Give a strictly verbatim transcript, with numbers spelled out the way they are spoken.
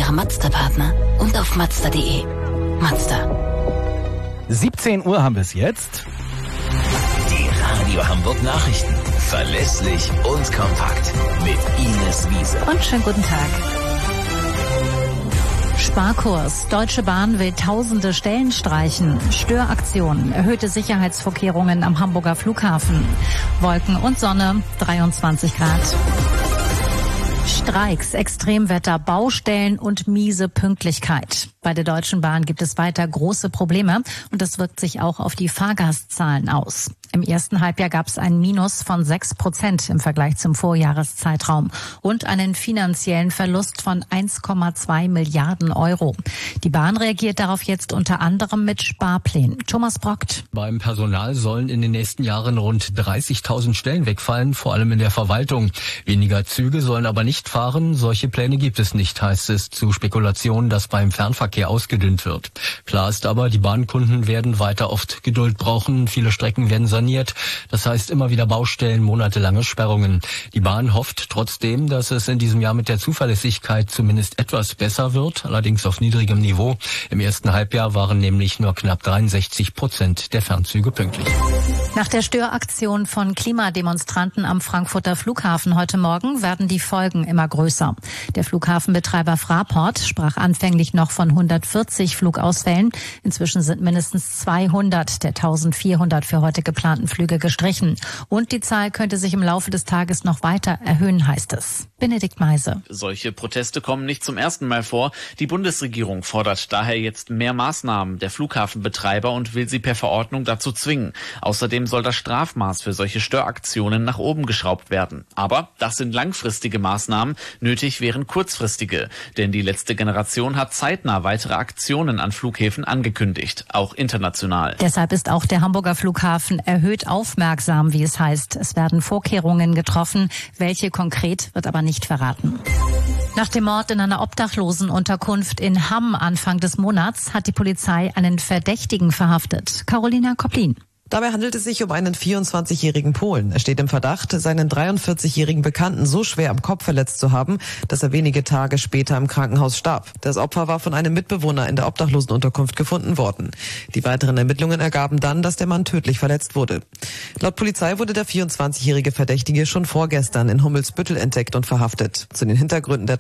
Ihre Mazda-Partner und auf Mazda punkt de. Mazda. siebzehn Uhr haben wir es jetzt. Die Radio Hamburg Nachrichten. Verlässlich und kompakt. Mit Ines Wiese. Und schönen guten Tag. Sparkurs. Deutsche Bahn will tausende Stellen streichen. Störaktionen. Erhöhte Sicherheitsvorkehrungen am Hamburger Flughafen. Wolken und Sonne. dreiundzwanzig Grad. Streiks, Extremwetter, Baustellen und miese Pünktlichkeit. Bei der Deutschen Bahn gibt es weiter große Probleme und das wirkt sich auch auf die Fahrgastzahlen aus. Im ersten Halbjahr gab es ein Minus von sechs Prozent im Vergleich zum Vorjahreszeitraum und einen finanziellen Verlust von eins Komma zwei Milliarden Euro. Die Bahn reagiert darauf jetzt unter anderem mit Sparplänen. Thomas Brockt. Beim Personal sollen in den nächsten Jahren rund dreißigtausend Stellen wegfallen, vor allem in der Verwaltung. Weniger Züge sollen aber nicht fahren. Solche Pläne gibt es nicht, heißt es zu Spekulationen, dass beim Fernverkehr ausgedünnt wird. Klar ist aber, die Bahnkunden werden weiter oft Geduld brauchen. Viele Strecken werden saniert. Das heißt immer wieder Baustellen, monatelange Sperrungen. Die Bahn hofft trotzdem, dass es in diesem Jahr mit der Zuverlässigkeit zumindest etwas besser wird, allerdings auf niedrigem Niveau. Im ersten Halbjahr waren nämlich nur knapp dreiundsechzig Prozent der Fernzüge pünktlich. Nach der Störaktion von Klimademonstranten am Frankfurter Flughafen heute Morgen werden die Folgen immer größer. Der Flughafenbetreiber Fraport sprach anfänglich noch von hundertvierzig Flugausfällen. Inzwischen sind mindestens zweihundert der eintausendvierhundert für heute geplanten Flüge gestrichen. Und die Zahl könnte sich im Laufe des Tages noch weiter erhöhen, heißt es. Benedikt Meise. Solche Proteste kommen nicht zum ersten Mal vor. Die Bundesregierung fordert daher jetzt mehr Maßnahmen der Flughafenbetreiber und will sie per Verordnung dazu zwingen. Außerdem soll das Strafmaß für solche Störaktionen nach oben geschraubt werden. Aber das sind langfristige Maßnahmen. Nötig wären kurzfristige. Denn die letzte Generation hat zeitnah weitere Aktionen an Flughäfen angekündigt, auch international. Deshalb ist auch der Hamburger Flughafen erhöht aufmerksam, wie es heißt. Es werden Vorkehrungen getroffen. Welche konkret, wird aber nicht verraten. Nach dem Mord in einer Obdachlosenunterkunft in Hamm Anfang des Monats hat die Polizei einen Verdächtigen verhaftet. Carolina Koplin. Dabei handelt es sich um einen vierundzwanzigjährigen Polen. Er steht im Verdacht, seinen dreiundvierzigjährigen Bekannten so schwer am Kopf verletzt zu haben, dass er wenige Tage später im Krankenhaus starb. Das Opfer war von einem Mitbewohner in der Obdachlosenunterkunft gefunden worden. Die weiteren Ermittlungen ergaben dann, dass der Mann tödlich verletzt wurde. Laut Polizei wurde der vierundzwanzigjährige Verdächtige schon vorgestern in Hummelsbüttel entdeckt und verhaftet. Zu den Hintergründen der